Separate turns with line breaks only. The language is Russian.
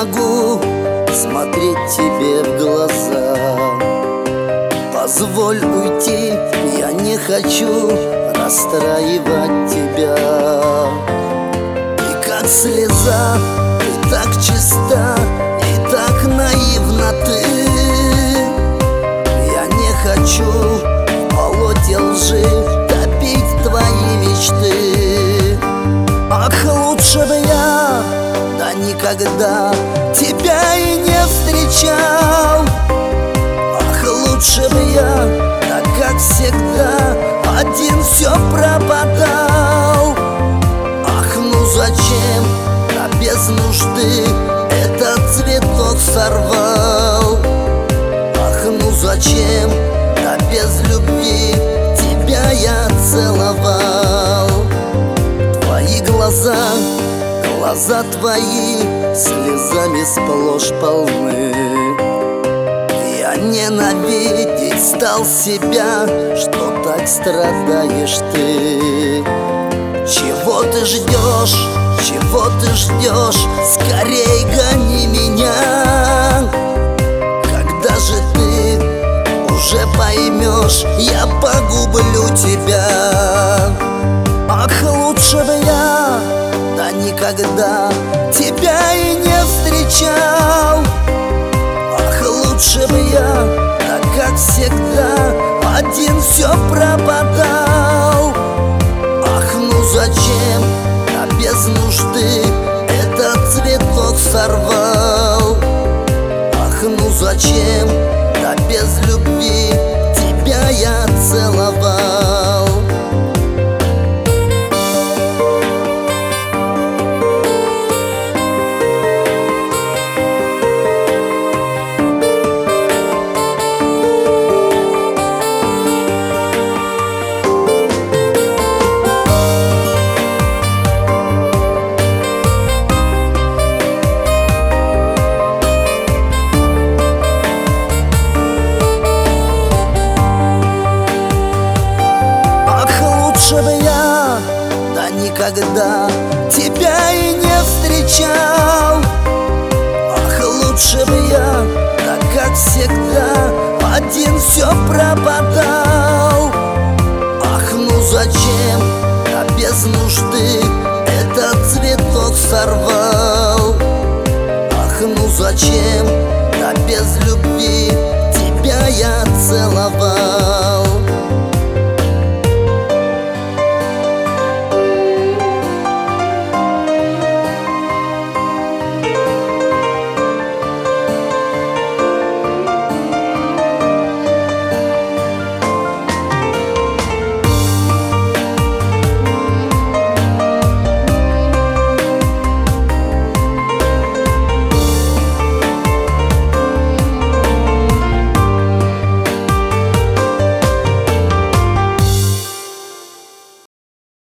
могу смотреть тебе в глаза. Позволь уйти, я не хочу расстраивать тебя. И как слеза, и так чиста, и так наивна ты. Я не хочу в болоте лжи топить твои мечты. Ах, лучше бы я, да никогда тебя и не встречал. Ах, лучше бы я, так как всегда, один все пропадал. Ах, ну зачем, да без нужды этот цветок сорвал. Ах, ну зачем, да без любви тебя я целовал. Твои глаза, глаза твои слезами сплошь полны. Я ненавидеть стал себя, что так страдаешь ты. Чего ты ждешь, чего ты ждешь, скорей гони меня. Когда же ты уже поймешь, я погублю тебя. Ах, лучше бы я, да никогда тебя и не встречал. Ах, лучше бы я, так как всегда, один все пропадал. Ах, ну зачем, да без нужды этот цветок сорвал. Ах, ну зачем, да без любви тебя я целовал. Лучше бы я, да никогда тебя и не встречал. Ах, лучше бы я, так как всегда, один все пропадал.